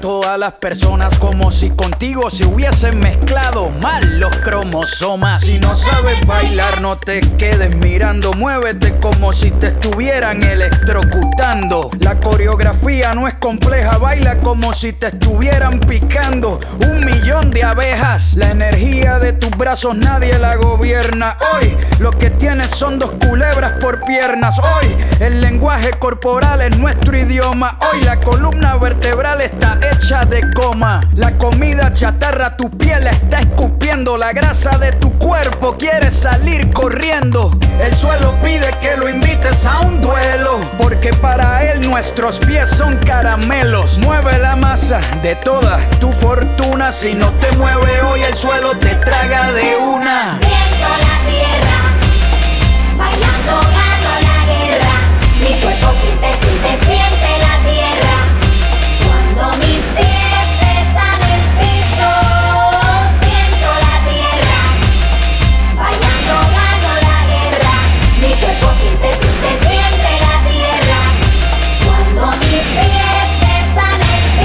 todas las personas como si contigo se hubiesen mezclado mal los cromosomas. Si no sabes bailar, no te quedes mirando, muévete como si te estuvieran electrocutando. La coreografía no es compleja, baila como si te estuvieran picando 1.000.000 de abejas. La energía de tus brazos nadie la gobierna. Hoy lo que tienes son 2 culebras por piernas. Hoy el lenguaje corporal es nuestro idioma. Hoy la columna vertebral está hecha de goma. La comida chatarra tu piel la está escupiendo. La grasa de tu cuerpo quiere salir corriendo. El suelo pide que lo invites a un duelo, porque para él nuestros pies son caramelos. Mueve la masa de toda tu fortuna. Si no te mueve hoy, el suelo te traga de una. Siento la tierra, bailando gano la guerra. Mi cuerpo siente la tierra. Cuando mis pies besan el piso, siento la tierra, bailando gano la guerra. Mi cuerpo siente la tierra. Cuando mis pies besan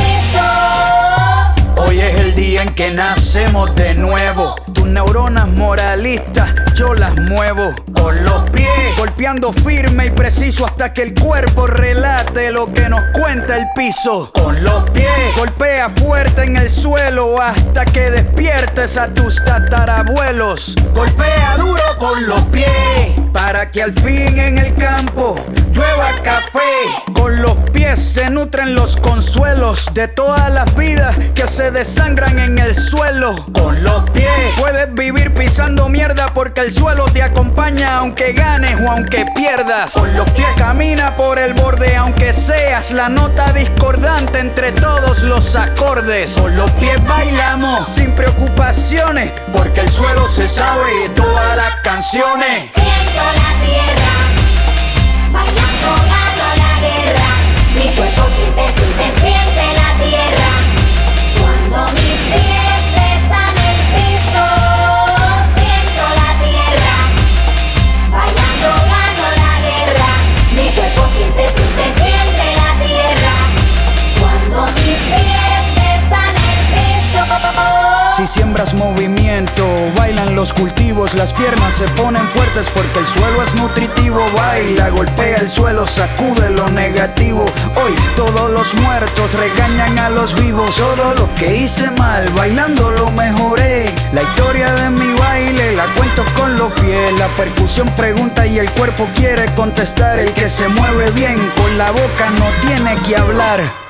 el piso. Hoy es el día en que nacemos de nuevo. Tus neuronas moralistas yo las muevo con los pies, golpeando firme y preciso hasta que el cuerpo relate lo que nos cuenta el piso. Con los pies, golpea fuerte en el suelo hasta que despiertes a tus tatarabuelos. Golpea duro con los pies para que al fin en el campo llueva café. Con los pies se nutren los consuelos de todas las vidas que se desangran en el suelo. Con los pies puedes vivir pisando mierda porque el suelo te acompaña aunque ganes o aunque pierdas. Con los pies camina por el borde aunque seas la nota discordante entre todos los acordes. Con los pies bailamos sin preocupaciones porque el suelo se sabe todas las canciones. Siento la tierra, bailando gano la guerra. Mi cuerpo siente la tierra. Cuando mis pies besan el piso, siento la tierra, bailando gano la guerra. Mi cuerpo siente la tierra. Cuando mis pies besan el piso. Si siembras movimiento, bailan los cultivos. Las piernas se ponen fuertes porque el suelo es nutritivo. Baila, golpea el suelo, sacude lo negativo. Hoy todos los muertos regañan a los vivos. Todo lo que hice mal, bailando lo mejoré. La historia de mi baile la cuento con los pies. La percusión pregunta y el cuerpo quiere contestar. El que se mueve bien con la boca no tiene que hablar.